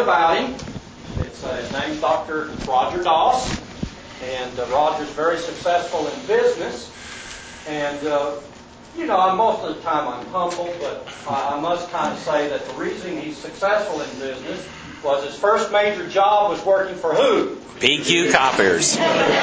about him. His name's Dr. Roger Doss, and Roger's very successful in business. And most of the time I'm humble, but I must kind of say that the reason he's successful in business was his first major job was working for who? PQ Copiers.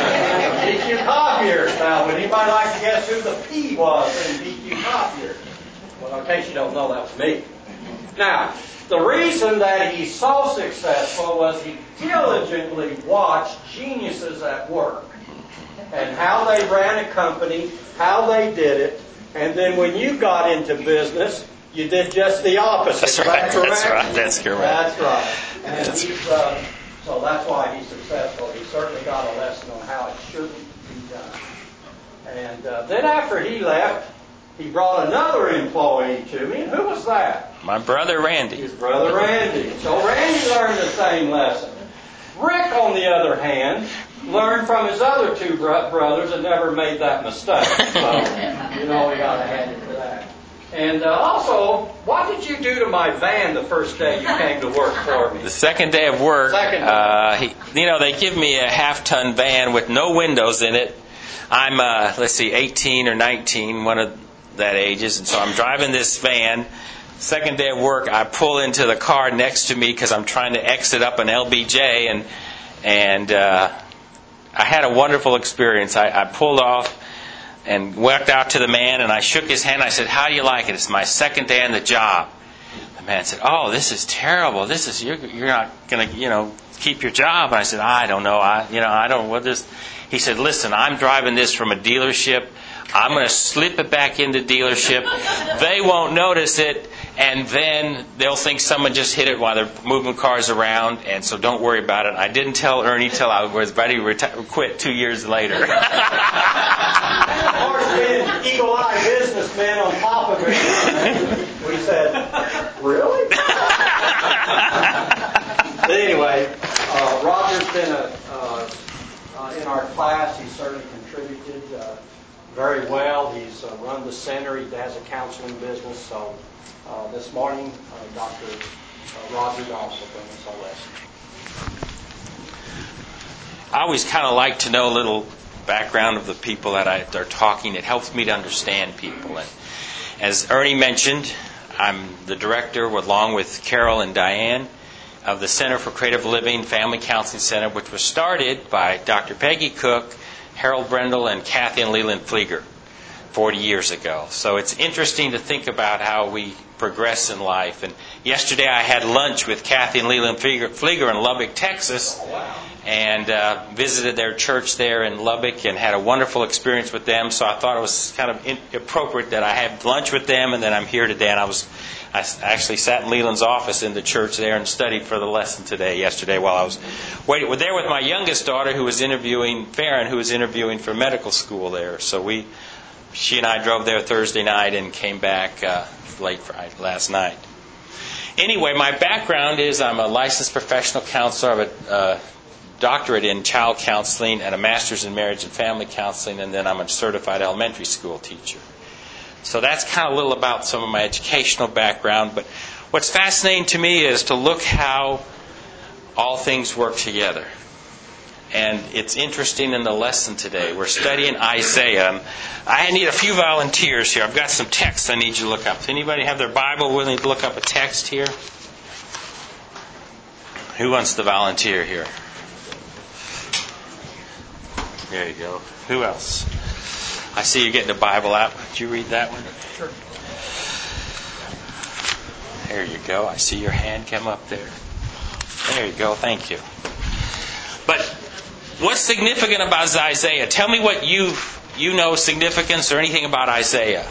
PQ Copiers. Now, would anybody like to guess who the P was in PQ Copiers? Well, in case you don't know, that was me. Now, the reason that he's so successful was he diligently watched geniuses at work and how they ran a company, how they did it, and then when you got into business, you did just the opposite. That's right. That's right. That's correct. That's right. And so that's why he's successful. He certainly got a lesson on how it shouldn't be done. And then after he left, he brought another employee to me. And who was that? My brother Randy. His brother Randy. So Randy learned the same lesson. Rick, on the other hand, learned from his other two brothers and never made that mistake. So, we got to hand it to that. And also, what did you do to my van the first day you came to work for me? The second day of work, they give me a half-ton van with no windows in it. I'm, 18 or 19, one of that ages, and so I'm driving this van. Second day of work, I pull into the car next to me because I'm trying to exit up an LBJ, and I had a wonderful experience. I pulled off and walked out to the man, and I shook his hand. I said, "How do you like it? It's my second day on the job." The man said, "Oh, this is terrible. You're not going to, keep your job." And I said, "I don't know. I don't what this." He said, "Listen, I'm driving this from a dealership. I'm going to slip it back into dealership. They won't notice it, and then they'll think someone just hit it while they're moving cars around, and so don't worry about it." I didn't tell Ernie till I was ready to quit 2 years later. Of course, being an eagle-eyed businessman on top of it, we said, "Really?" But anyway, Roger's been in our class. He's certainly contributed very well. He's run the center. He has a counseling business. So this morning, Dr. Roger Doss will bring us our lesson. I always kind of like to know a little background of the people that are talking. It helps me to understand people. And as Ernie mentioned, I'm the director, along with Carol and Diane, of the Center for Creative Living Family Counseling Center, which was started by Dr. Peggy Cook, Harold Brendel, and Kathy and Leland Flieger 40 years ago. So it's interesting to think about how we progress in life. And yesterday I had lunch with Kathy and Leland Flieger in Lubbock, Texas, and visited their church there in Lubbock and had a wonderful experience with them. So I thought it was kind of appropriate that I had lunch with them, and then I'm here today. And I actually sat in Leland's office in the church there and studied for the lesson yesterday while I was waiting. We're there with my youngest daughter, Farron, who was interviewing for medical school there. So she and I drove there Thursday night and came back late last night. Anyway, my background is I'm a licensed professional counselor. I have a doctorate in child counseling and a master's in marriage and family counseling, and then I'm a certified elementary school teacher. So that's kind of a little about some of my educational background. But what's fascinating to me is to look how all things work together. And it's interesting in the lesson today. We're studying Isaiah. I need a few volunteers here. I've got some texts I need you to look up. Does anybody have their Bible willing to look up a text here? Who wants to volunteer here? There you go. Who else? I see you getting the Bible out. Did you read that one? Sure. There you go. I see your hand come up there. There you go. Thank you. But what's significant about Isaiah? Tell me what you know significance or anything about Isaiah.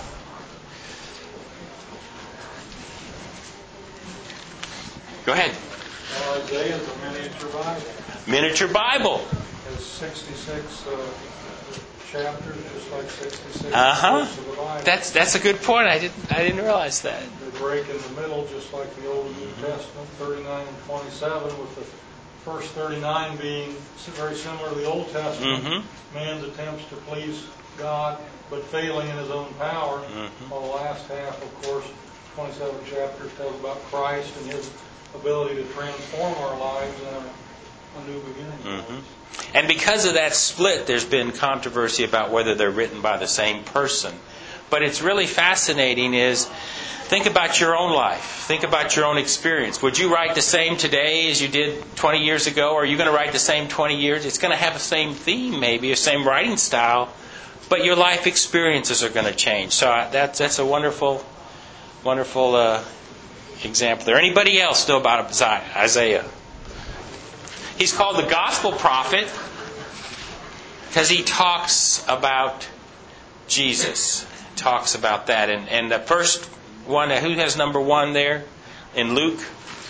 Go ahead. Well, Isaiah is a miniature Bible. Miniature Bible. It has 66 chapters, just like 66 books Uh-huh. of the Bible. That's a good point. I didn't realize that. They break in the middle, just like the Old and New Testament, 39 and 27, with the first 39 being very similar to the Old Testament. Mm-hmm. Man's attempts to please God, but failing in his own power. Mm-hmm. While the last half, of course, 27 chapters tells about Christ and his ability to transform our lives and a new beginning. Mm-hmm. And because of that split, there's been controversy about whether they're written by the same person. But it's really fascinating is, think about your own life. Think about your own experience. Would you write the same today as you did 20 years ago? Or are you going to write the same 20 years? It's going to have the same theme maybe, the same writing style, but your life experiences are going to change. So that's a wonderful, wonderful example there. Anybody else know about Isaiah? He's called the gospel prophet because he talks about Jesus. Talks about that. And the first one, who has number 1 there in Luke?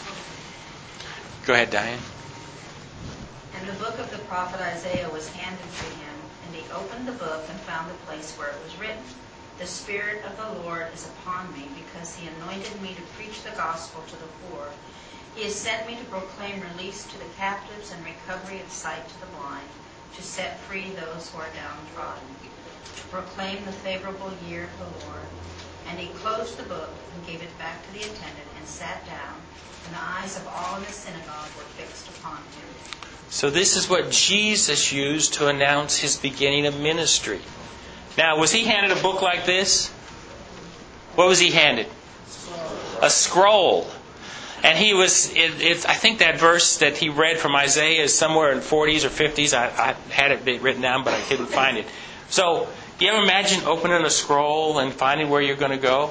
Go ahead, Diane. And the book of the prophet Isaiah was handed to him, and he opened the book and found the place where it was written, "The Spirit of the Lord is upon me, because he anointed me to preach the gospel to the poor. He has sent me to proclaim release to the captives and recovery of sight to the blind, to set free those who are downtrodden, to proclaim the favorable year of the Lord." And he closed the book and gave it back to the attendant and sat down, and the eyes of all in the synagogue were fixed upon him. So this is what Jesus used to announce his beginning of ministry. Now, was he handed a book like this? What was he handed? A scroll. And he was, I think that verse that he read from Isaiah is somewhere in 40s or 50s. I had it written down, but I couldn't find it. So, you ever imagine opening a scroll and finding where you're going to go?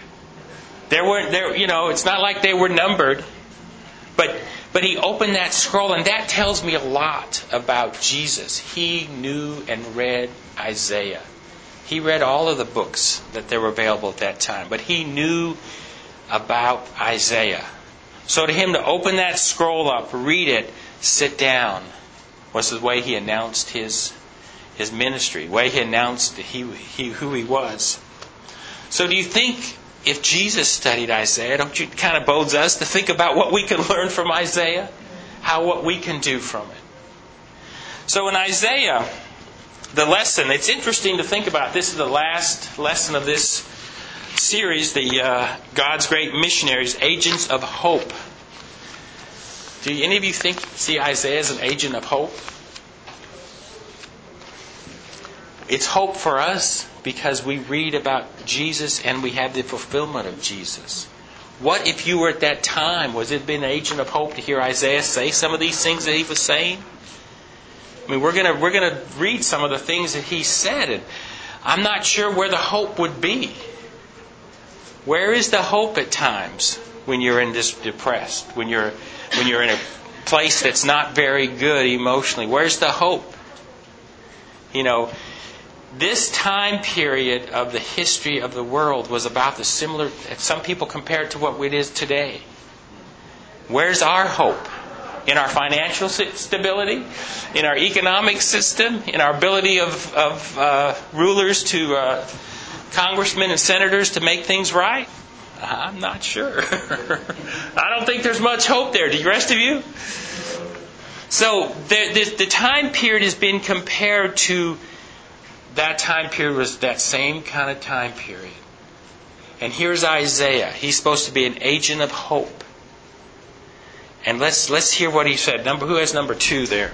It's not like they were numbered. But he opened that scroll, and that tells me a lot about Jesus. He knew and read Isaiah. He read all of the books that were available at that time, but he knew about Isaiah. So to him to open that scroll up, read it, sit down, was the way he announced his ministry, the way he announced who he was. So do you think if Jesus studied Isaiah, don't you kind of bodes us to think about what we can learn from Isaiah? What we can do from it. So in Isaiah, the lesson, it's interesting to think about. This is the last lesson of this series, the God's Great Missionaries, Agents of Hope. Do any of you see Isaiah as an agent of hope? It's hope for us because we read about Jesus and we have the fulfillment of Jesus. What if you were at that time? Was it been an agent of hope to hear Isaiah say some of these things that he was saying? I mean, we're gonna read some of the things that he said, and I'm not sure where the hope would be. Where is the hope at times when you're in this depressed? When you're in a place that's not very good emotionally? Where's the hope? This time period of the history of the world was about the similar, some people compare it to what it is today. Where's our hope? In our financial stability? In our economic system? In our ability of rulers to congressmen and senators to make things right? I'm not sure. I don't think there's much hope there. Do the rest of you? So the time period has been compared to that time period was that same kind of time period. And here's Isaiah. He's supposed to be an agent of hope. And let's hear what he said. Who has number 2 there?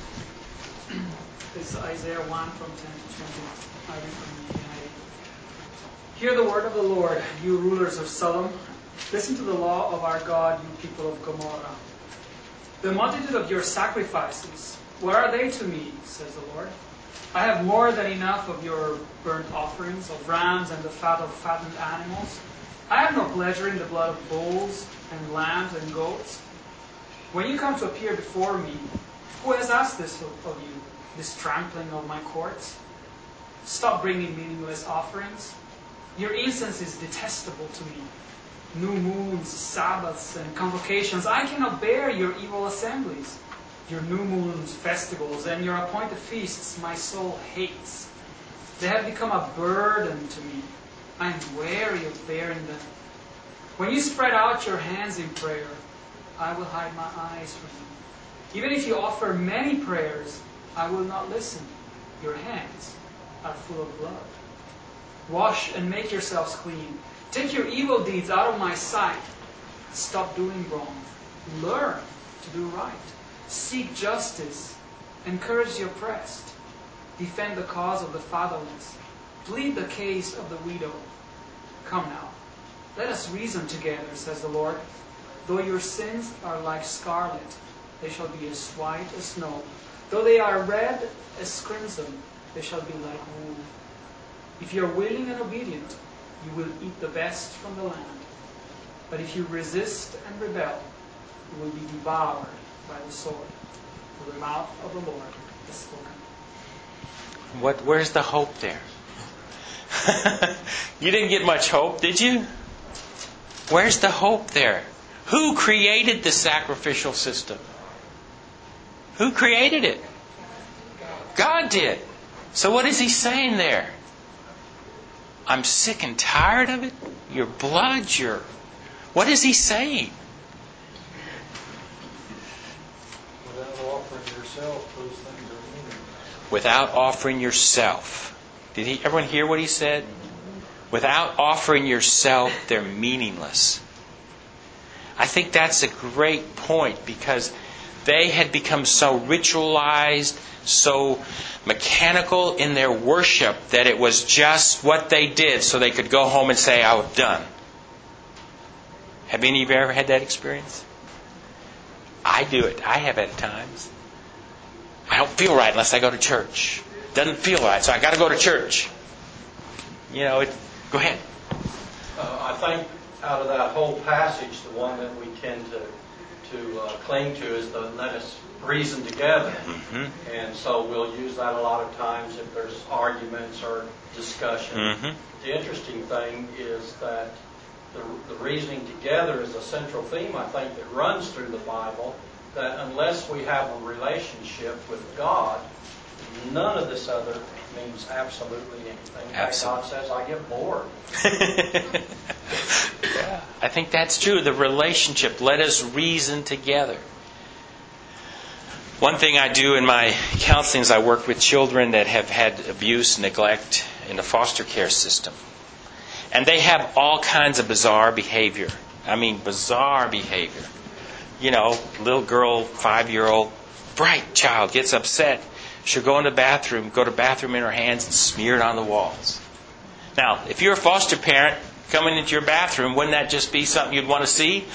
It's Isaiah 1 from 10 to 20. I read from the NIV. Hear the word of the Lord, you rulers of Sodom. Listen to the law of our God, you people of Gomorrah. The multitude of your sacrifices, what are they to me, says the Lord? I have more than enough of your burnt offerings, of rams and the fat of fattened animals. I have no pleasure in the blood of bulls and lambs and goats. When you come to appear before me, who has asked this of you, this trampling of my courts? Stop bringing meaningless offerings. Your incense is detestable to me. New moons, Sabbaths, and convocations. I cannot bear your evil assemblies. Your new moons, festivals, and your appointed feasts my soul hates. They have become a burden to me. I am weary of bearing them. When you spread out your hands in prayer, I will hide my eyes from you. Even if you offer many prayers, I will not listen. Your hands are full of blood. Wash and make yourselves clean. Take your evil deeds out of my sight. Stop doing wrong. Learn to do right. Seek justice. Encourage the oppressed. Defend the cause of the fatherless. Plead the case of the widow. Come now, let us reason together, says the Lord. Though your sins are like scarlet, they shall be as white as snow. Though they are red as crimson, they shall be like wool. If you are willing and obedient, you will eat the best from the land. But if you resist and rebel, you will be devoured by the sword. For the mouth of the Lord is spoken. Where's the hope there? You didn't get much hope, did you? Where's the hope there? Who created the sacrificial system? Who created it? God did. So what is He saying there? I'm sick and tired of it. Your blood, What is He saying? Without offering yourself, those things are meaningless. Without offering yourself. Did everyone hear what he said? Without offering yourself, they're meaningless. I think that's a great point, because they had become so ritualized, so mechanical in their worship that it was just what they did so they could go home and say, I was done. Have any of you ever had that experience? I do it. I have at times. I don't feel right unless I go to church. Doesn't feel right, so I got to go to church. Go ahead. I think out of that whole passage, the one that we tend to cling to is the let us reason together. Mm-hmm. And so we'll use that a lot of times if there's arguments or discussion. Mm-hmm. The interesting thing is that the reasoning together is a central theme, I think, that runs through the Bible, that unless we have a relationship with God, none of this other means absolutely anything. Absolutely. God says, I get bored. Yeah, I think that's true. The relationship. Let us reason together. One thing I do in my counseling is I work with children that have had abuse, neglect in the foster care system. And they have all kinds of bizarre behavior. I mean, bizarre behavior. Little girl, 5-year-old, bright child, gets upset. She'll go to the bathroom in her hands and smear it on the walls. Now, if you're a foster parent coming into your bathroom, wouldn't that just be something you'd want to see?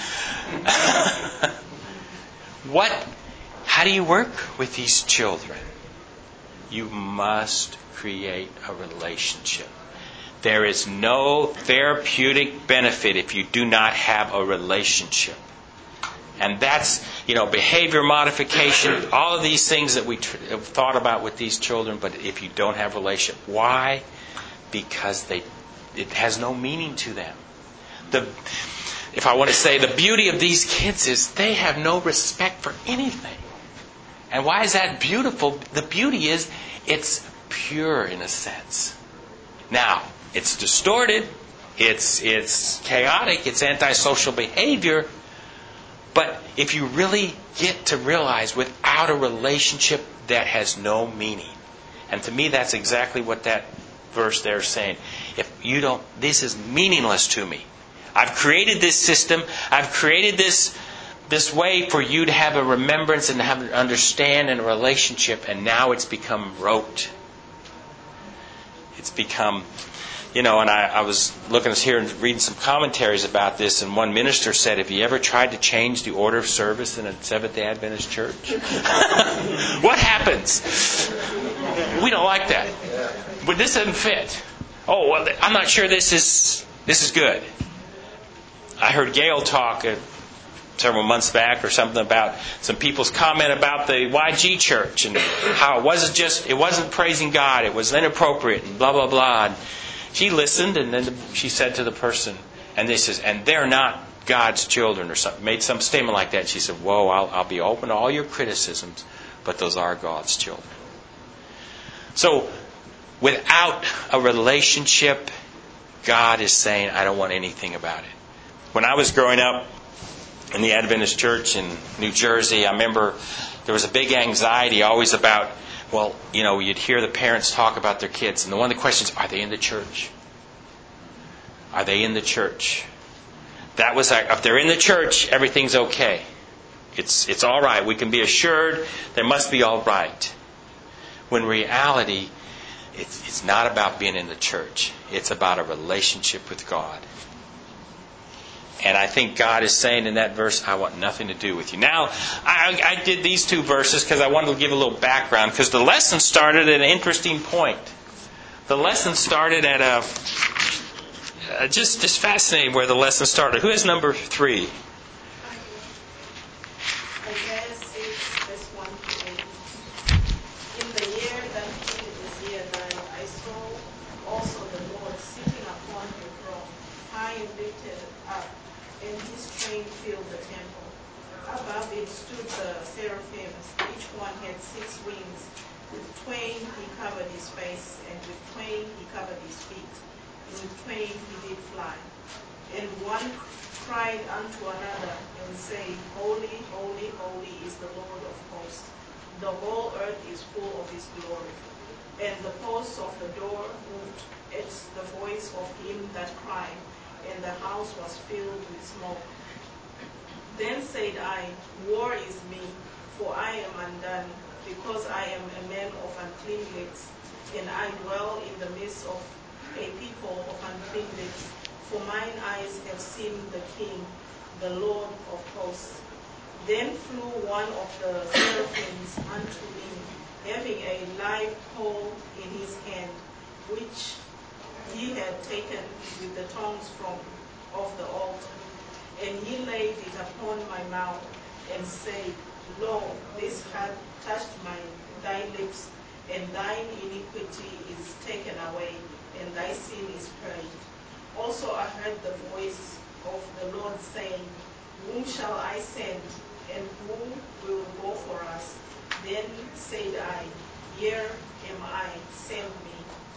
How do you work with these children? You must create a relationship. There is no therapeutic benefit if you do not have a relationship. And that's, behavior modification, all of these things that we have thought about with these children, but if you don't have a relationship. Why? Because it has no meaning to them. If I want to say, the beauty of these kids is they have no respect for anything. And why is that beautiful? The beauty is it's pure in a sense. Now, it's distorted, it's chaotic, it's antisocial behavior. But if you really get to realize without a relationship, that has no meaning. And to me, that's exactly what that verse there is saying. If you don't, this is meaningless to me. I've created this system. I've created this way for you to have a remembrance and to have an understand and a relationship. And now it's become rote. It's become... and I was looking here and reading some commentaries about this, and one minister said, have you ever tried to change the order of service in a Seventh-day Adventist church? What happens? We don't like that. But this doesn't fit. Oh, well, I'm not sure this is good. I heard Gail talk several months back or something about some people's comment about the YG church and how it wasn't praising God, it was inappropriate and blah, blah, blah. And she listened, and then she said to the person, and they're not God's children, or something, made some statement like that. She said, whoa, I'll be open to all your criticisms, but those are God's children. So, without a relationship, God is saying, I don't want anything about it. When I was growing up in the Adventist church in New Jersey, I remember there was a big anxiety always about, you'd hear the parents talk about their kids, and one of the questions, are they in the church? Are they in the church? That was, if they're in the church, everything's okay. It's all right. We can be assured there must be all right. When in reality, it's not about being in the church. It's about a relationship with God. And I think God is saying in that verse, I want nothing to do with you. Now, I did these two verses because I wanted to give a little background, because the lesson started at an interesting point. The lesson started at just fascinating where the lesson started. Who has number 3? Isaiah 6, verse 1 to 8. In the year that King Uzziah died, I saw also the Lord sitting upon a throne, high and lifted up, and his train filled the temple. Above it stood the seraphims. Each one had 6 wings. With twain he covered his face, and with twain he covered his feet, and with twain he did fly. And one cried unto another, and said, Holy, holy, holy is the Lord of hosts. The whole earth is full of his glory. And the posts of the door moved at the voice of him that cried, and the house was filled with smoke. Then said I, Woe is me, for I am undone, because I am a man of unclean lips, and I dwell in the midst of a people of unclean lips. For mine eyes have seen the King, the Lord of hosts. Then flew one of the seraphims unto me, having a live coal in his hand, which he had taken with the tongs from off the altar. And he laid it upon my mouth, and said, Lo, this hath touched thy lips, and thine iniquity is taken away, and thy sin is purged. Also I heard the voice of the Lord saying, Whom shall I send, and who will go for us? Then said I, Here am I, send me.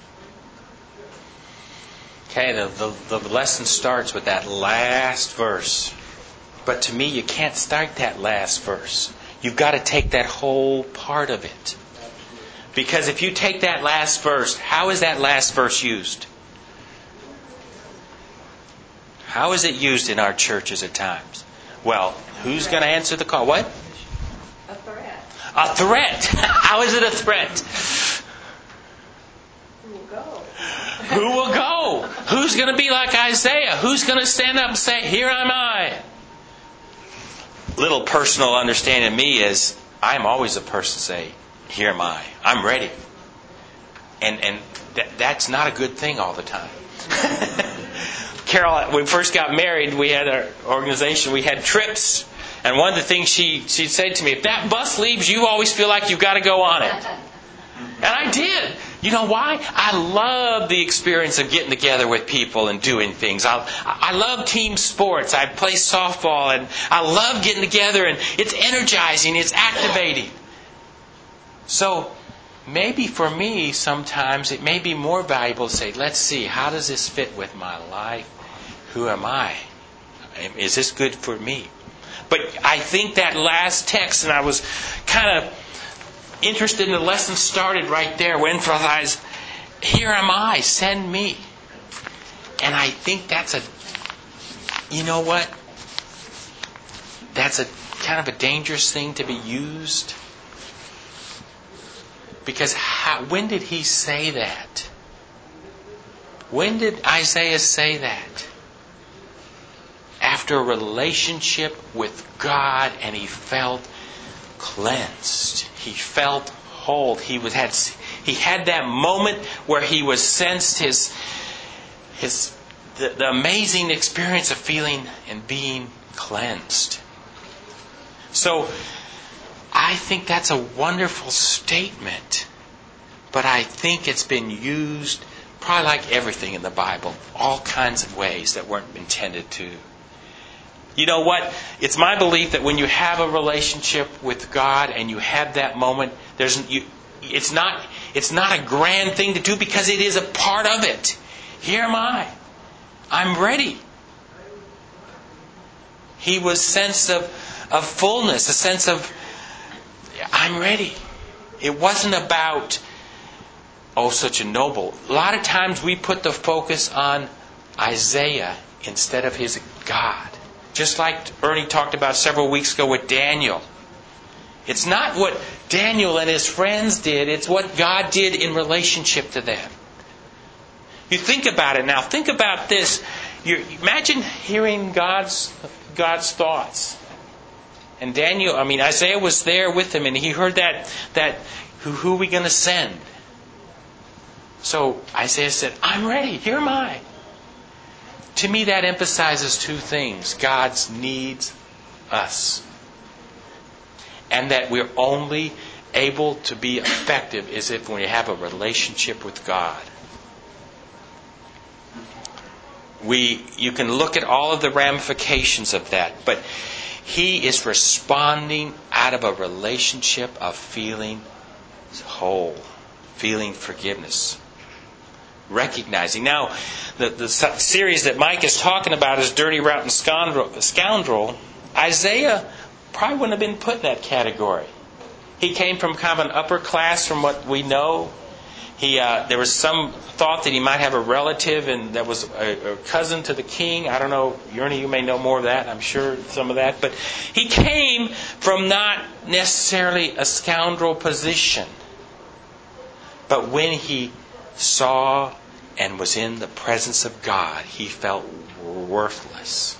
Okay, the lesson starts with that last verse. But to me, you can't start that last verse. You've got to take that whole part of it. Because if you take that last verse, how is that last verse used? How is it used in our churches at times? Well, who's going to answer the call? What? A threat. A threat. How is it a threat? Who will go? Who will go? Who's going to be like Isaiah? Who's going to stand up and say, Here am I? Little personal understanding of me is, I'm always a person to say, Here am I. I'm ready. And that's not a good thing all the time. Carol, when we first got married, we had our organization, we had trips. And one of the things she'd say to me, if that bus leaves, you always feel like you've got to go on it. And I did. You know why? I love the experience of getting together with people and doing things. I love team sports. I play softball, and I love getting together, and it's energizing, it's activating. So maybe for me, sometimes it may be more valuable to say, let's see, how does this fit with my life? Who am I? Is this good for me? But I think that last text, and I was kind of interested in the lesson started right there. When emphasized, Here am I, send me. And I think that's you know what? That's a kind of a dangerous thing to be used. Because when did he say that? When did Isaiah say that? After a relationship with God, and he felt cleansed. He felt whole. He had that moment where he was sensed the amazing experience of feeling and being cleansed. So I think that's a wonderful statement. But I think it's been used probably like everything in the Bible, all kinds of ways that weren't intended to. You know what? It's my belief that when you have a relationship with God and you have that moment, it's not a grand thing to do, because it is a part of it. Here am I. I'm ready. He was a sense of fullness, a sense of, I'm ready. It wasn't about, such a noble. A lot of times we put the focus on Isaiah instead of his God. Just like Ernie talked about several weeks ago with Daniel. It's not what Daniel and his friends did, it's what God did in relationship to them. You think about it now. Think about this. Imagine hearing God's thoughts. And Isaiah was there with him, and he heard that who are we going to send? So Isaiah said, I'm ready. Here am I. To me, that emphasizes two things. God needs us. And that we're only able to be effective is if we have a relationship with God. You can look at all of the ramifications of that, but He is responding out of a relationship of feeling whole, feeling forgiveness, recognizing. Now, the series that Mike is talking about is Dirty, Rotten Scoundrel. Isaiah probably wouldn't have been put in that category. He came from kind of an upper class from what we know. There was some thought that he might have a relative and that was a cousin to the king. I don't know, Ernie, you may know more of that. I'm sure some of that. But he came from not necessarily a scoundrel position. But when he saw and was in the presence of God, he felt worthless.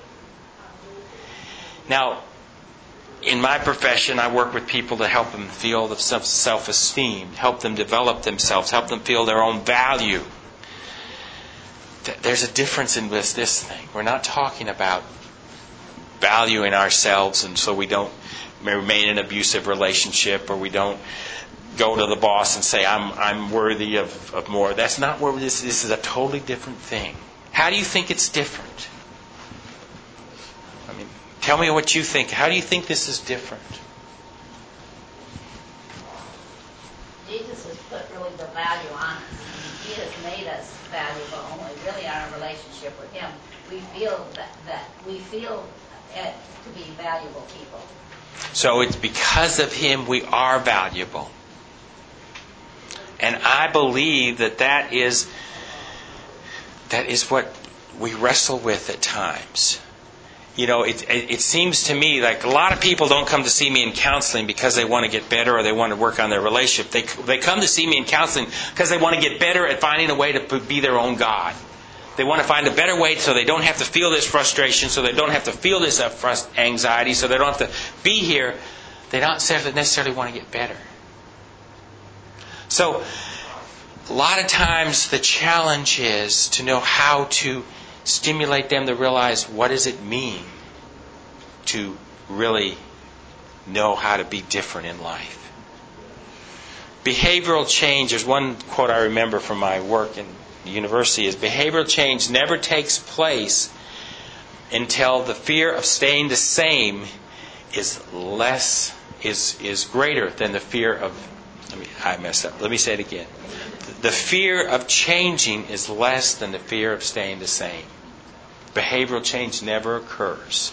Now, in my profession, I work with people to help them feel the self-esteem, help them develop themselves, help them feel their own value. There's a difference in this thing. We're not talking about valuing ourselves, and so we don't remain in an abusive relationship, or we don't go to the boss and say, I'm worthy of more. That's not where this is. A totally different thing. How do you think it's different? Tell me what you think. How do you think this is different? Jesus has put really the value on us. He has made us valuable only really on our relationship with Him. We feel that we feel to be valuable people. So it's because of Him we are valuable. And I believe that is what we wrestle with at times. It seems to me like a lot of people don't come to see me in counseling because they want to get better or they want to work on their relationship. They come to see me in counseling because they want to get better at finding a way to be their own God. They want to find a better way so they don't have to feel this frustration, so they don't have to feel this anxiety, so they don't have to be here. They don't necessarily want to get better. So, a lot of times the challenge is to know how to stimulate them to realize what does it mean to really know how to be different in life. Behavioral change, there's one quote I remember from my work in the university, is behavioral change never takes place until the fear of staying the same is greater than the fear of, I messed up. Let me say it again. The fear of changing is less than the fear of staying the same. Behavioral change never occurs.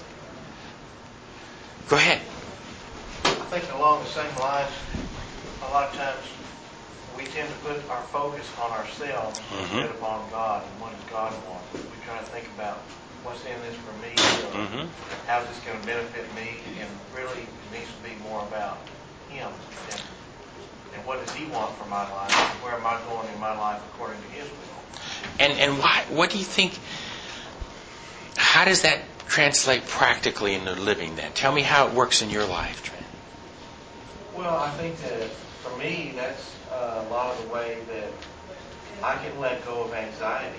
Go ahead. I think along the same lines, a lot of times we tend to put our focus on ourselves instead of on God and what does God want. We try to think about what's in this for me, or how's this going to benefit me, and really it needs to be more about Him and what does He want for my life, and where am I going in my life according to His will. And what do you think, how does that translate practically into living then? Tell me how it works in your life, Trent. Well, I think that for me, that's a lot of the way that I can let go of anxiety.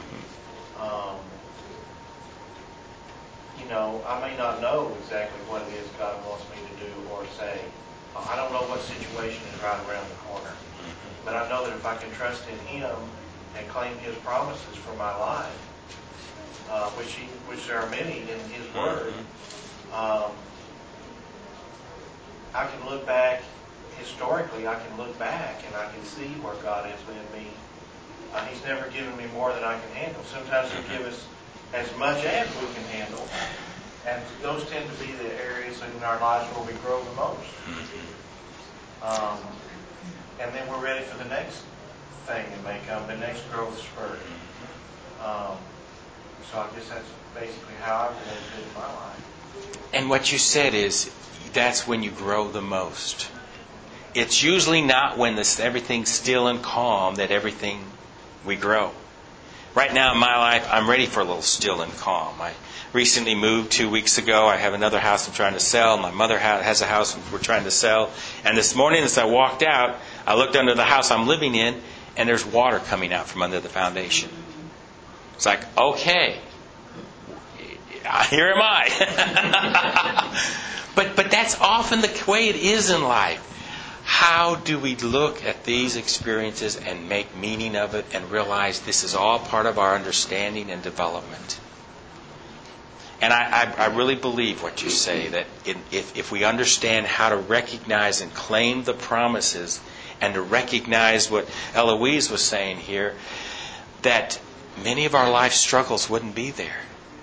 I may not know exactly what it is God wants me to do or say. I don't know what situation is right around the corner. But I know that if I can trust in Him and claim His promises for my life, which there are many in His Word, I can look back, historically, I can look back and I can see where God has led me. He's never given me more than I can handle. Sometimes He'll give us as much as we can handle. And those tend to be the areas in our lives where we grow the most. And then we're ready for the next thing that may come, the next growth spurt. So I guess that's basically how I relate to it in my life. And what you said is, that's when you grow the most. It's usually not when everything's still and calm that we grow. Right now in my life, I'm ready for a little still and calm. I recently moved 2 weeks ago. I have another house I'm trying to sell. My mother has a house we're trying to sell. And this morning as I walked out, I looked under the house I'm living in, and there's water coming out from under the foundation. It's like, okay, here am I. But that's often the way it is in life. How do we look at these experiences and make meaning of it and realize this is all part of our understanding and development? And I really believe what you say, that if we understand how to recognize and claim the promises and to recognize what Eloise was saying here, that many of our life struggles wouldn't be there.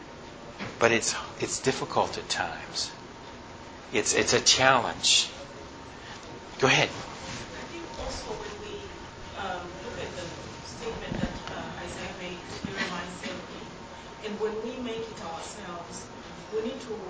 But it's difficult at times. It's a challenge. Go ahead. I think also when we look at the statement that Isaiah made, Jeremiah 17, and when we make it ourselves, we need to,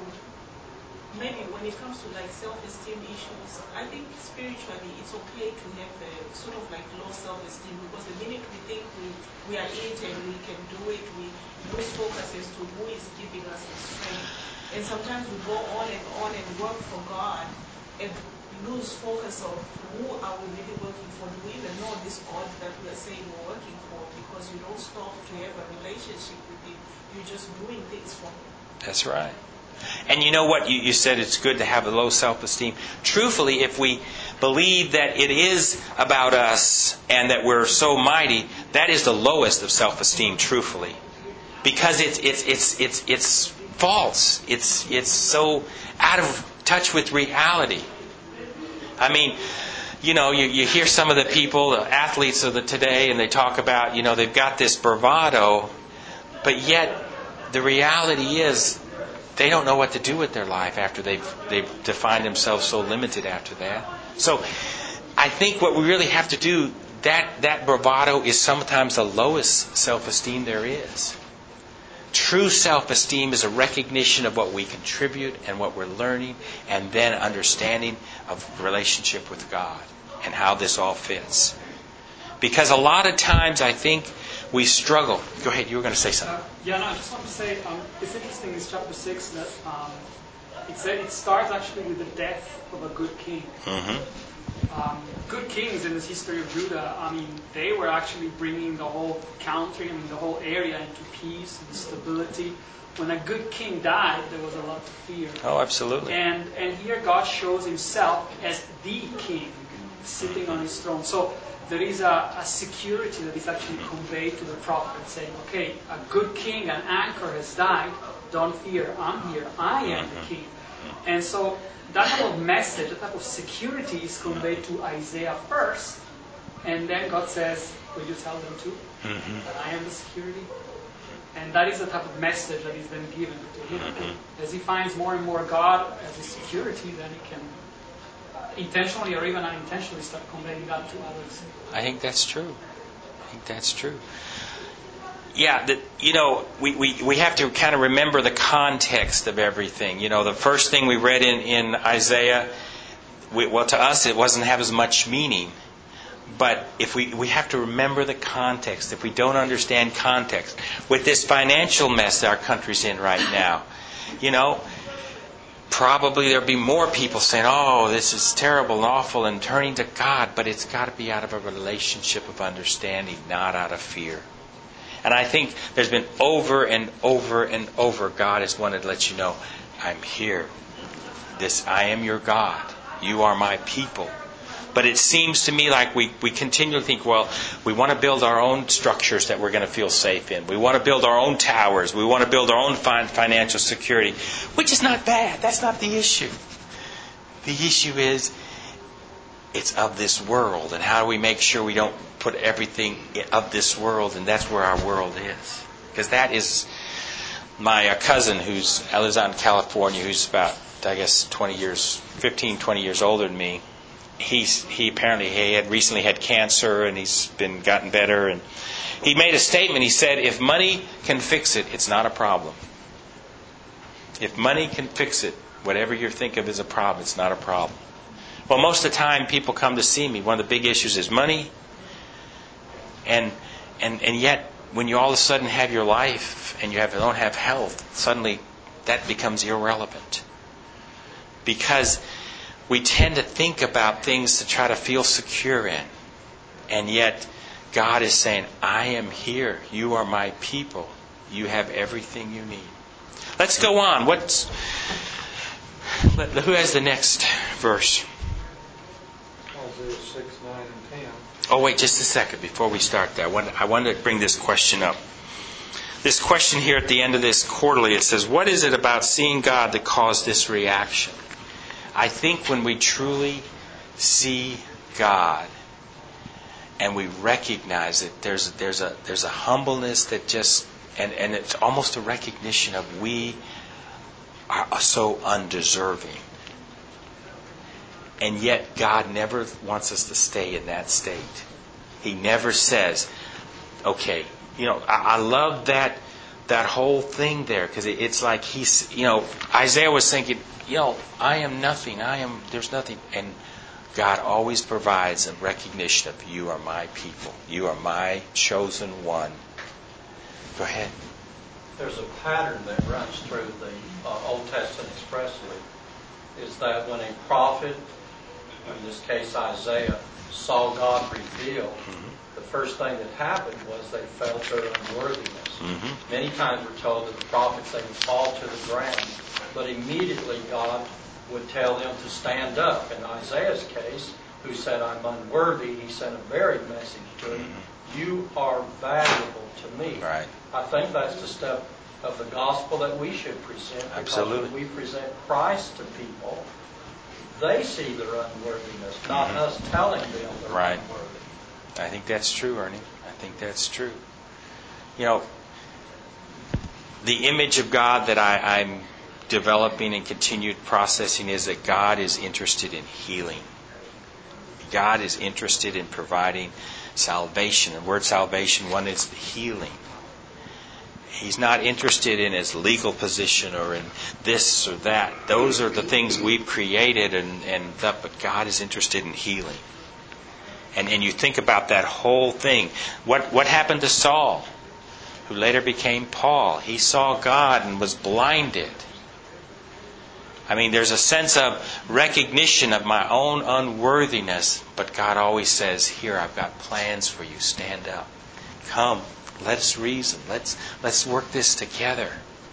maybe when it comes to like self-esteem issues, I think spiritually it's okay to have a sort of like low self-esteem, because the minute we think we are it and we can do it, we lose focus as to who is giving us the strength. And sometimes we go on and work for God and lose focus of who are we really working for. Do we even know this God that we are saying we're working for? Because you don't stop to have a relationship with Him. You're just doing things for Him. That's right. And you know what? You said it's good to have a low self-esteem. Truthfully, if we believe that it is about us and that we're so mighty, that is the lowest of self-esteem, truthfully. Because it's false. It's so out of touch with reality. I mean, you hear some of the people, the athletes of today, and they talk about, they've got this bravado, but yet the reality is they don't know what to do with their life after they've defined themselves so limited after that. So I think what we really have to do, that bravado is sometimes the lowest self-esteem there is. True self-esteem is a recognition of what we contribute and what we're learning, and then understanding of relationship with God and how this all fits. Because a lot of times I think we struggle. Go ahead, you were going to say something. I just want to say, it's interesting in chapter 6 that it starts actually with the death of a good king. Mm-hmm. Good kings in the history of Judah, they were actually bringing the whole country, the whole area into peace and stability. When a good king died, there was a lot of fear. Oh, absolutely. And here God shows Himself as the king, sitting on His throne. So there is a security that is actually conveyed to the prophet, saying, okay, a good king, an anchor has died, don't fear, I'm here, I am the king. And so that type of message, that type of security is conveyed to Isaiah first, and then God says, will you tell them too, that I am the security? And that is the type of message that is then given to him. As he finds more and more God as his security, then he can intentionally or even unintentionally start conveying that to others. I think that's true. Yeah, we have to kind of remember the context of everything. The first thing we read in Isaiah, to us it wasn't have as much meaning. But if we have to remember the context. If we don't understand context, with this financial mess our country's in right now, probably there'll be more people saying, oh, this is terrible and awful, and turning to God. But it's got to be out of a relationship of understanding, not out of fear. And I think there's been over and over and over, God has wanted to let you know, I'm here. I am your God. You are my people. But it seems to me like we continually think, well, we want to build our own structures that we're going to feel safe in. We want to build our own towers. We want to build our own financial security, which is not bad. That's not the issue. The issue is it's of this world. And how do we make sure we don't put everything of this world, and that's where our world is. Because that is my cousin who lives out in California, who's about, 20 years older than me. he apparently had recently had cancer, and he's been gotten better. And he made a statement. He said, "If money can fix it, it's not a problem. If money can fix it, whatever you think of as a problem, it's not a problem." Well, most of the time, people come to see me. One of the big issues is money, and yet, when you all of a sudden have your life and you don't have health, suddenly that becomes irrelevant. Because we tend to think about things to try to feel secure in. And yet, God is saying, "I am here. You are my people. You have everything you need." Let's go on. Who has the next verse? Isaiah 6, 9, and 10. Oh, wait, just a second before we start that. I wanted to bring this question up. This question here at the end of this quarterly, it says, what is it about seeing God that caused this reaction? I think when we truly see God and we recognize it, there's a humbleness that just, and it's almost a recognition of we are so undeserving. And yet God never wants us to stay in that state. He never says, okay, I love that whole thing there, because it's like he's, Isaiah was thinking, I am nothing, there's nothing. And God always provides a recognition of, you are my people. You are my chosen one. Go ahead. There's a pattern that runs through the Old Testament expressly, is that when a prophet, in this case Isaiah, saw God revealed, the first thing that happened was they felt their unworthiness. Many times we're told that the prophets, they would fall to the ground, but immediately God would tell them to stand up. In Isaiah's case, who said, "I'm unworthy," he sent a very message to him, "You are valuable to me." Right. I think that's the step of the gospel that we should present. Because Absolutely. when we present Christ to people, they see their unworthiness, not us telling them they're Right. unworthy. I think that's true, Ernie. I think that's true. The image of God that I'm developing and continued processing is that God is interested in healing. God is interested in providing salvation. The word salvation, one is healing. He's not interested in his legal position or in this or that. Those are the things we've created, but God is interested in healing. And you think about that whole thing. What happened to Saul, who later became Paul? He saw God and was blinded. I mean, there's a sense of recognition of my own unworthiness, but God always says, "Here, I've got plans for you. Stand up. Come, let's reason. Let's work this together."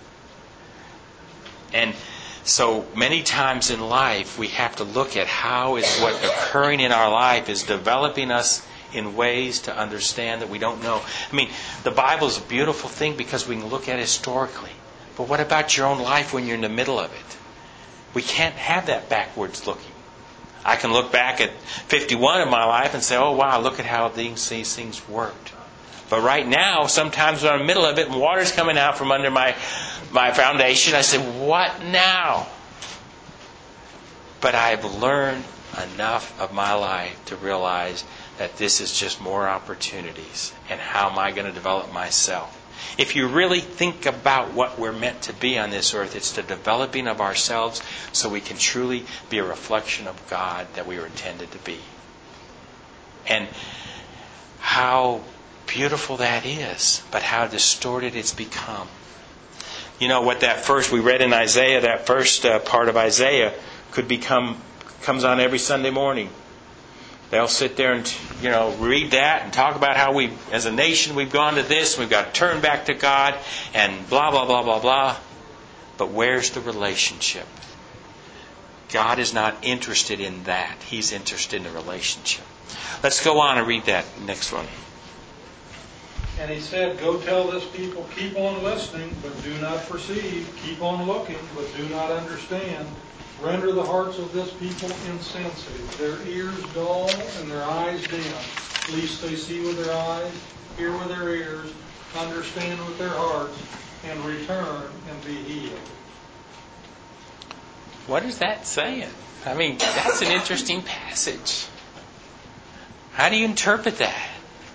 And so many times in life, we have to look at how is what occurring in our life is developing us in ways to understand that we don't know. I mean, the Bible is a beautiful thing because we can look at it historically. But what about your own life when you're in the middle of it? We can't have that backwards looking. I can look back at 51 in my life and say, "Oh wow, look at how these things worked." But right now, sometimes when I'm in the middle of it and water's coming out from under my foundation, I say, "What now?" But I've learned enough of my life to realize that this is just more opportunities. And how am I going to develop myself? If you really think about what we're meant to be on this earth, it's the developing of ourselves so we can truly be a reflection of God that we were intended to be. And how beautiful that is, but how distorted it's become. What that first we read in Isaiah, that first part of Isaiah comes on every Sunday morning. They'll sit there and read that and talk about how we, as a nation, we've gone to this, we've got to turn back to God, and blah blah blah blah blah. But where's the relationship? God is not interested in that. He's interested in the relationship. Let's go on and read that next one. And he said, "Go tell this people, keep on listening, but do not perceive. Keep on looking, but do not understand. Render the hearts of this people insensitive, their ears dull and their eyes dim, lest they see with their eyes, hear with their ears, understand with their hearts, and return and be healed." what is that saying? I mean, that's an interesting passage. How do you interpret that?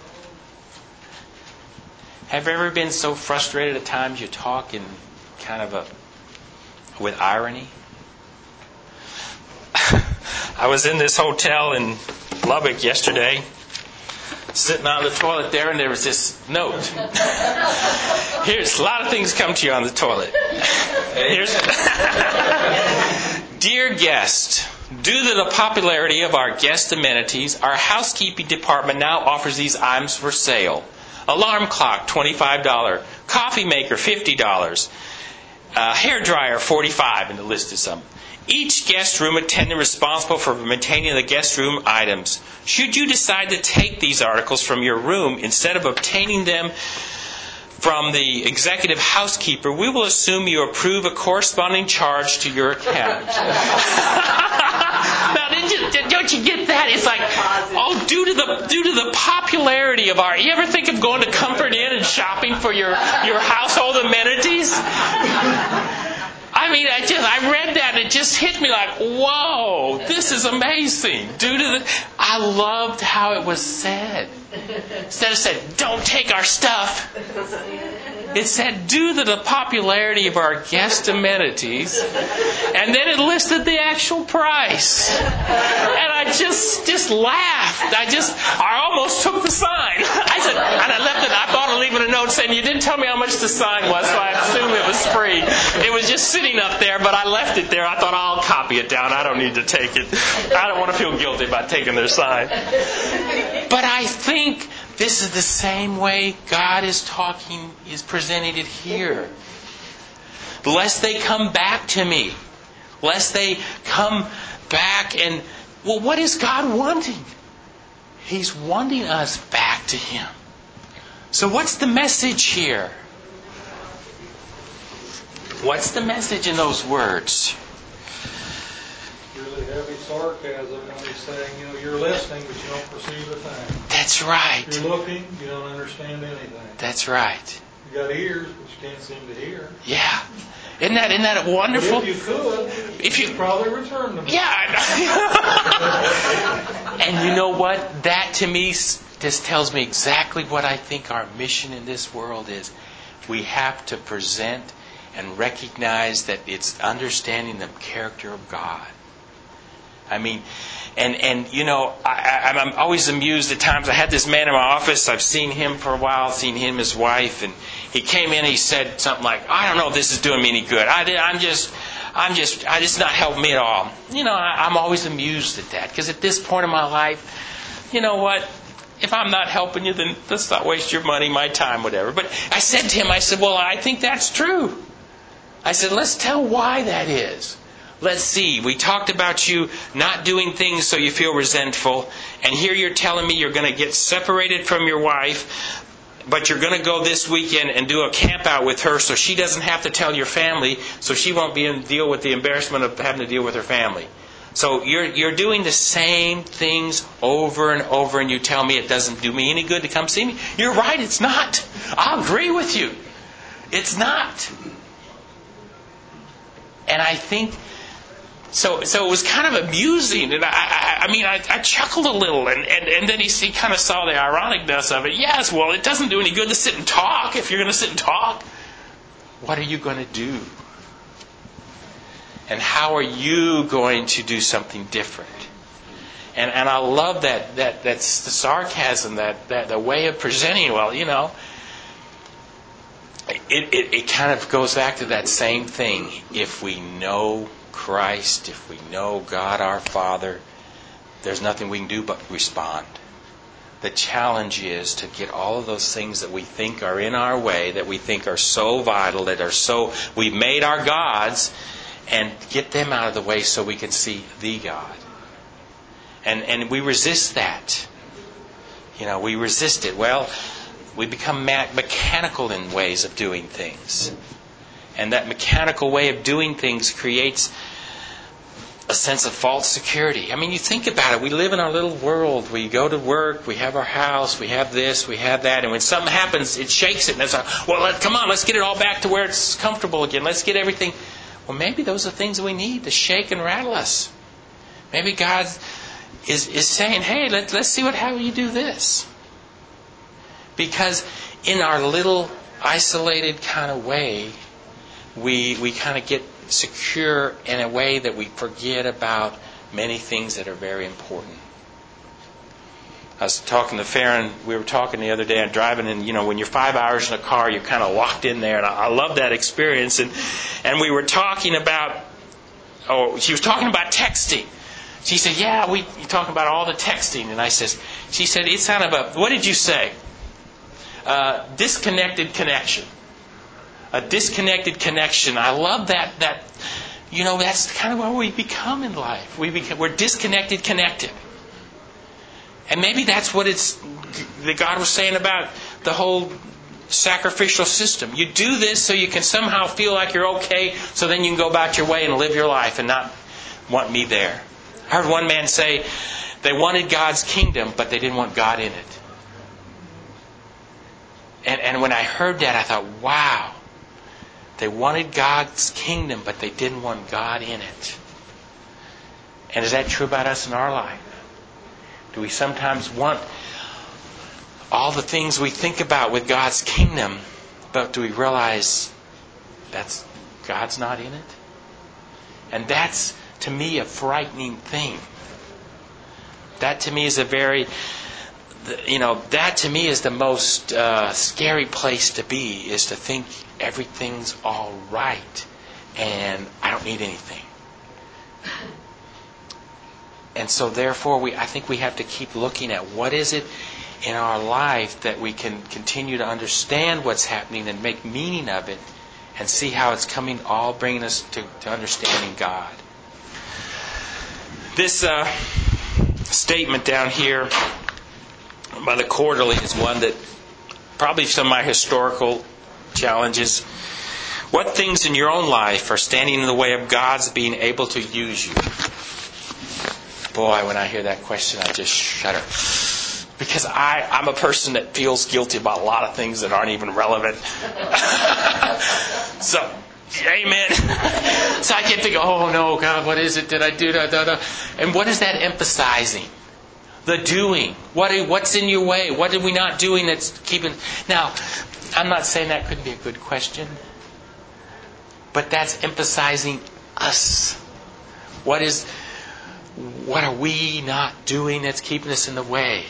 Have you ever been so frustrated at times you talk in kind of with irony? I was in this hotel in Lubbock yesterday, sitting on the toilet there, and there was this note. Here's a lot of things come to you on the toilet. Dear guest, due to the popularity of our guest amenities, our housekeeping department now offers these items for sale. Alarm clock, $25. Coffee maker, $50. Hair dryer, $45, and the list is some. Each guest room attendant responsible for maintaining the guest room items. Should you decide to take these articles from your room instead of obtaining them from the executive housekeeper, we will assume you approve a corresponding charge to your account. Now, don't you get that? It's like, due to the popularity of our. You ever think of going to Comfort Inn and shopping for your household amenities? I mean, I read that and it just hit me like, whoa, this is amazing. I loved how it was said. Instead of said, don't take our stuff, it said, due to the popularity of our guest amenities, and then it listed the actual price. And I just laughed. I almost took the sign. I left it. I thought of leaving a note saying, you didn't tell me how much the sign was, so I assumed it was free. It was just sitting up there, but I left it there. I thought, I'll copy it down. I don't need to take it. I don't want to feel guilty about taking their sign. But I think this is the same way God is presenting it here. Lest they come back to me. Lest they come back and, what is God wanting? He's wanting us back to Him. So what's the message here? What's the message in those words? Really heavy sarcasm when he's saying, you're listening, but you don't perceive a thing. That's right. You're looking, you don't understand anything. That's right. You got ears, but you can't seem to hear. Yeah. Isn't that wonderful? But if you could, you'd probably return to me. Yeah. And you know what? That to me just tells me exactly what I think our mission in this world is. We have to present and recognize that it's understanding the character of God. I mean, and I'm always amused at times. I had this man in my office. I've seen him for a while, seen him and his wife, and he came in and he said something like, I don't know if this is doing me any good. I'm just not helping me at all. I'm always amused at that, because at this point in my life, you know what? If I'm not helping you, then let's not waste your money, my time, whatever. But I said to him, well, I think that's true. I said, let's tell why that is. Let's see. We talked about you not doing things so you feel resentful. And here you're telling me you're going to get separated from your wife, but you're going to go this weekend and do a camp out with her so she doesn't have to tell your family, so she won't deal with the embarrassment of having to deal with her family. So you're doing the same things over and over, and you tell me it doesn't do me any good to come see me? You're right, it's not. I'll agree with you. It's not. And I think... So it was kind of amusing, and I chuckled a little, and then he kind of saw the ironicness of it. Yes, well, it doesn't do any good to sit and talk. If you're going to sit and talk, what are you going to do? And how are you going to do something different? And I love that's the sarcasm, that the way of presenting. Well, it kind of goes back to that same thing. If we know Christ, if we know God our Father, there's nothing we can do but respond. The challenge is to get all of those things that we think are in our way, that we think are so vital, we've made our gods, and get them out of the way so we can see the God. And we resist that. We resist it. Well, we become mechanical in ways of doing things. And that mechanical way of doing things creates a sense of false security. I mean, you think about it. We live in our little world. We go to work. We have our house. We have this. We have that. And when something happens, it shakes it. And it's like, well, come on, let's get it all back to where it's comfortable again. Let's get everything. Well, maybe those are things we need to shake and rattle us. Maybe God is saying, hey, let's see how you do this. Because in our little isolated kind of way, we kind of get secure in a way that we forget about many things that are very important. I was talking to Farron, we were talking the other day, I'm driving, and when you're 5 hours in a car, you're kind of locked in there, and I love that experience. And we were talking about, she was talking about texting. She said, yeah, you're talking about all the texting. And she said, it's kind of what did you say? Disconnected connection. A disconnected connection. I love that. That's kind of what we become in life. We're disconnected, connected. And maybe that's what that God was saying about the whole sacrificial system. You do this so you can somehow feel like you're okay, so then you can go about your way and live your life and not want me there. I heard one man say they wanted God's kingdom, but they didn't want God in it. And when I heard that, I thought, wow. They wanted God's kingdom, but they didn't want God in it. And is that true about us in our life? Do we sometimes want all the things we think about with God's kingdom, but do we realize God's not in it? And that's, to me, a frightening thing. That to me is that to me is the most scary place to be, is to think everything's all right and I don't need anything. And so therefore I think we have to keep looking at what is it in our life that we can continue to understand what's happening and make meaning of it and see how it's bringing us to understanding God. This statement down here by the Quarterly is one that probably some of my historical challenges. What things in your own life are standing in the way of God's being able to use you? Boy, when I hear that question, I just shudder. Because I'm a person that feels guilty about a lot of things that aren't even relevant. So, amen. So I get thinking, oh no, God, what is it? Did I do that? And what is that emphasizing? The doing. What's in your way? What are we not doing that's keeping... Now, I'm not saying that couldn't be a good question. But that's emphasizing us. What are we not doing that's keeping us in the way?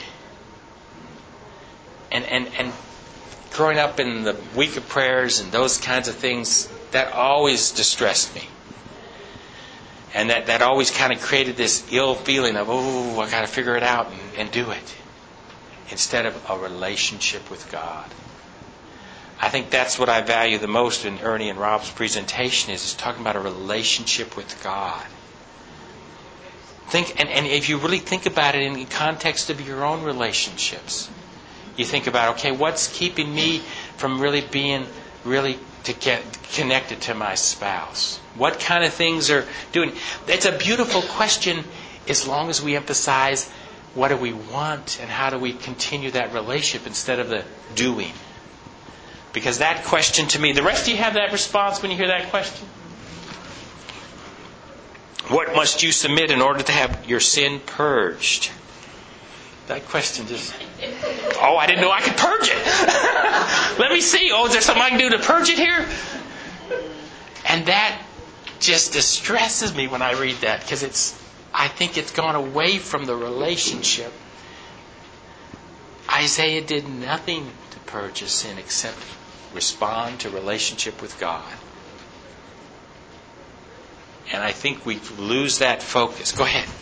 And growing up in the week of prayers and those kinds of things, that always distressed me. And that always kind of created this ill feeling of, I got to figure it out and do it. Instead of a relationship with God. I think that's what I value the most in Ernie and Rob's presentation is talking about a relationship with God. And if you really think about it in the context of your own relationships, you think about, okay, what's keeping me from really being to get connected to my spouse? What kind of things are doing? It's a beautiful question as long as we emphasize what do we want and how do we continue that relationship instead of the doing. Because that question to me, the rest of you have that response when you hear that question? What must you submit in order to have your sin purged? That question just... I didn't know I could purge it. Let me see. Is there something I can do to purge it here? And that just distresses me when I read that because I think it's gone away from the relationship. Isaiah did nothing to purge his sin except respond to relationship with God. And I think we lose that focus. Go ahead.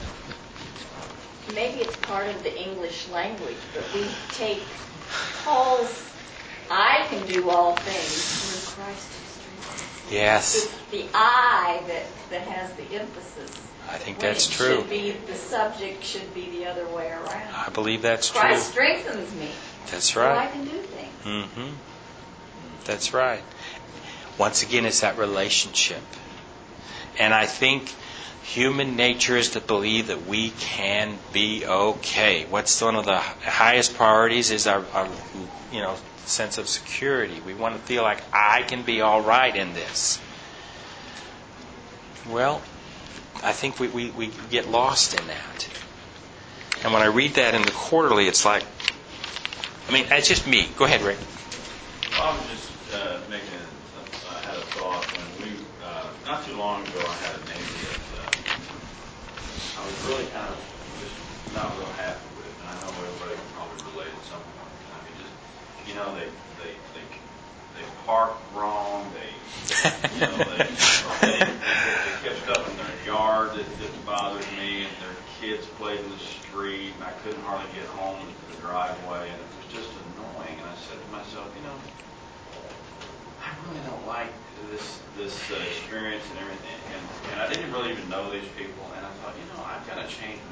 Maybe it's part of the English language, but we take Paul's I can do all things through Christ who strengthens me. Yes. It's the I that has the emphasis. I think that's true. The subject should be the other way around. I believe that's true. Christ strengthens me. That's right. So I can do things. Mm-hmm. That's right. Once again, it's that relationship. And I think human nature is to believe that we can be okay. What's one of the highest priorities is our sense of security. We want to feel like I can be all right in this. Well, I think we get lost in that. And when I read that in the quarterly, it's like, it's just me. Go ahead, Rick. Well, I was just I had a thought when not too long ago, I had a neighbor that I was really kind of just not real happy with. And I know everybody can probably relate at some point in time. They park wrong. They kept stuff in their yard that bothered me, and their kids played in the street, and I couldn't hardly get home into the driveway, and it was just annoying. And I said to myself, I really don't like this experience and everything, and I didn't really even know these people, and I thought, I've got to change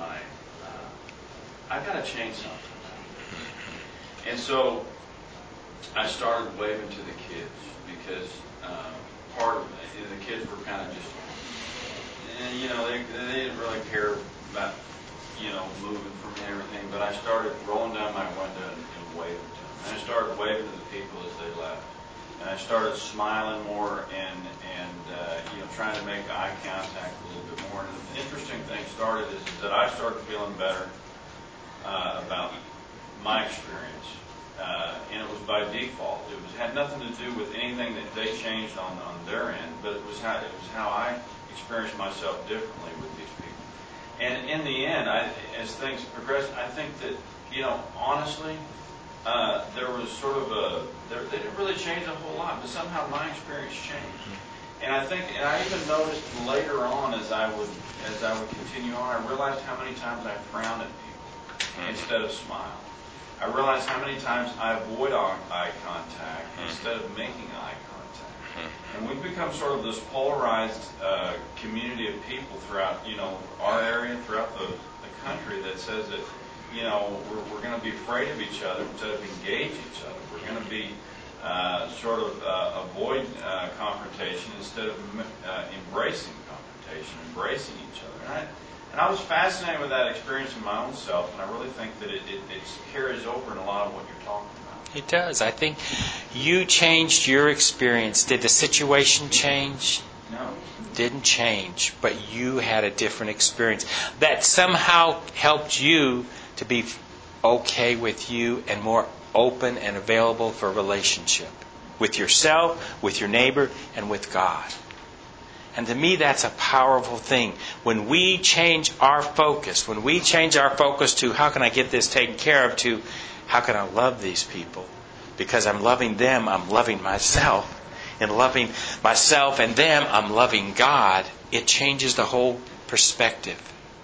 something. And so I started waving to the kids because part of the kids were kind of just, they didn't really care about, moving for me and everything. But I started rolling down my window and waving to them. And I started waving to the people as they left. And I started smiling more and trying to make eye contact a little bit more. And the interesting thing started is that I started feeling better about my experience. And it was by default. It had nothing to do with anything that they changed on their end, but it was how I experienced myself differently with these people. And in the end, as things progressed, I think that honestly, there was sort of they didn't really change a whole lot, but somehow my experience changed. And I even noticed later on as I would continue on, I realized how many times I frowned at people instead of smile. I realized how many times I avoid eye contact instead of making eye contact. And we've become sort of this polarized community of people throughout, our area, throughout the country that says that, we're going to be afraid of each other instead of engage each other. We're going to be avoid confrontation instead of embracing confrontation, embracing each other. And I was fascinated with that experience in my own self, and I really think that it carries over in a lot of what you're talking about. It does. I think you changed your experience. Did the situation change? No. Didn't change, but you had a different experience that somehow helped you to be okay with you and more open and available for relationship with yourself, with your neighbor, and with God. And to me, that's a powerful thing. When we change our focus, to how can I get this taken care of, to how can I love these people? Because I'm loving them, I'm loving myself. And loving myself and them, I'm loving God. It changes the whole perspective.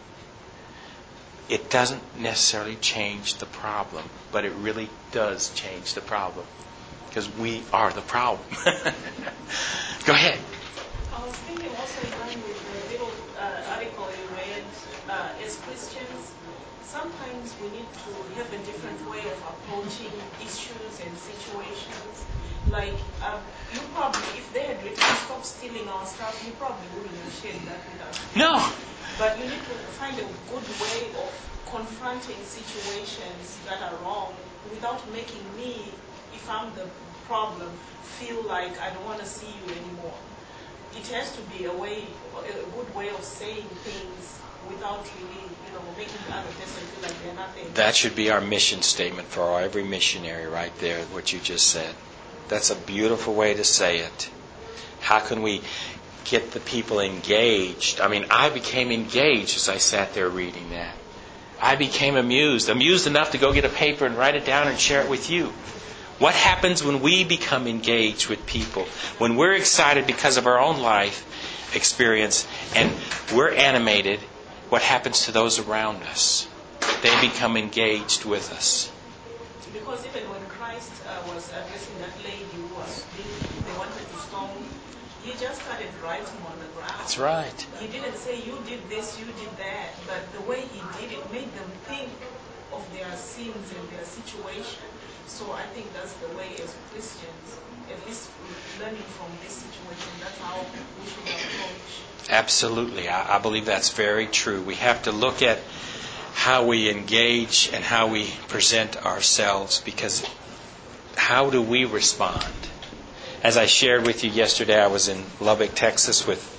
It doesn't necessarily change the problem, but it really does change the problem. Because we are the problem. Go ahead. I was thinking also in line with the little article you read, as Christians, sometimes we need to have a different way of approaching issues and situations. Like, you probably, if they had written stop stealing our stuff, you probably wouldn't have shared that with us. No. But you need to find a good way of confronting situations that are wrong without making me, if I'm the problem, feel like I don't want to see you anymore. It has to be a good way of saying things without really, making the other person feel like they're nothing. That should be our mission statement for every missionary right there, what you just said. That's a beautiful way to say it. How can we get the people engaged? I became engaged as I sat there reading that. I became amused enough to go get a paper and write it down and share it with you. What happens when we become engaged with people? When we're excited because of our own life experience and we're animated, what happens to those around us? They become engaged with us. Because even when Christ was addressing that lady who was they wanted to stone, he just started writing on the ground. That's right. He didn't say, you did this, you did that. But the way he did it made them think of their sins and their situation. So I think that's the way as Christians, at least learning from this situation, that's how we should approach. Absolutely. I believe that's very true. We have to look at how we engage and how we present ourselves, because how do we respond? As I shared with you yesterday, I was in Lubbock, Texas with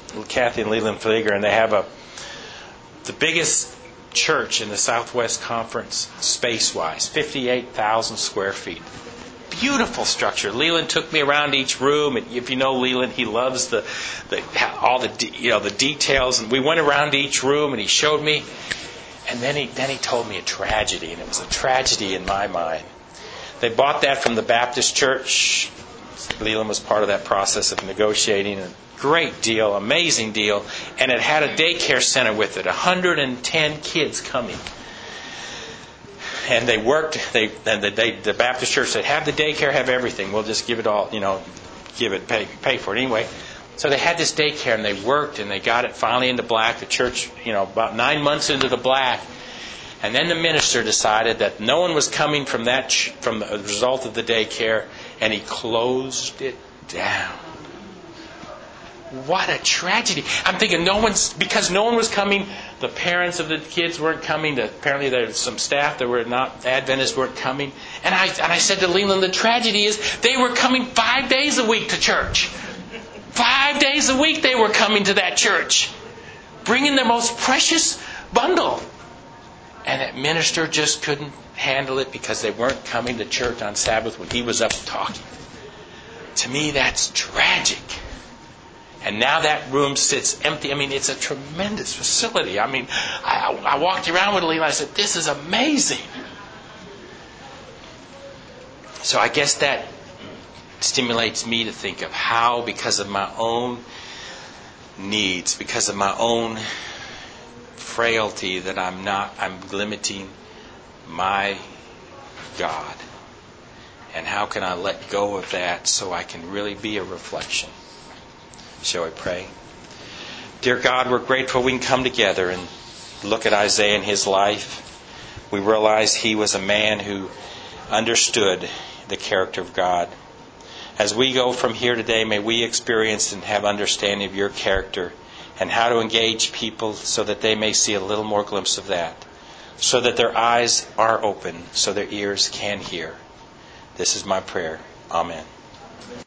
Kathy and Leland Flieger, and they have the biggest church in the Southwest Conference space-wise, 58,000 square feet. Beautiful structure. Leland took me around each room, and if you know Leland, he loves all the details. And we went around each room, and he showed me. And then he told me a tragedy, and it was a tragedy in my mind. They bought that from the Baptist church. Leland was part of that process of negotiating. A great deal, amazing deal, and it had a daycare center with it. 110 kids coming. And they worked. The Baptist church said, "Have the daycare, have everything. We'll just give it all. Pay for it anyway." So they had this daycare, and they worked, and they got it finally into black. The church, about 9 months into the black, and then the minister decided that no one was coming from the result of the daycare, and he closed it down. What a tragedy. I'm thinking because no one was coming, the parents of the kids weren't coming, apparently there was some staff that were not Adventists weren't coming. And I said to Leland, the tragedy is they were coming 5 days a week to church. 5 days a week they were coming to that church, bringing their most precious bundle. And that minister just couldn't handle it because they weren't coming to church on Sabbath when he was up talking. To me, that's tragic. And now that room sits empty. It's a tremendous facility. I walked around with Leland. I said, "This is amazing." So I guess that stimulates me to think of how, because of my own needs, because of my own frailty, that I'm limiting my God. And how can I let go of that so I can really be a reflection? Shall we pray? Dear God, we're grateful we can come together and look at Isaiah and his life. We realize he was a man who understood the character of God. As we go from here today, may we experience and have understanding of your character and how to engage people so that they may see a little more glimpse of that, so that their eyes are open, so their ears can hear. This is my prayer. Amen.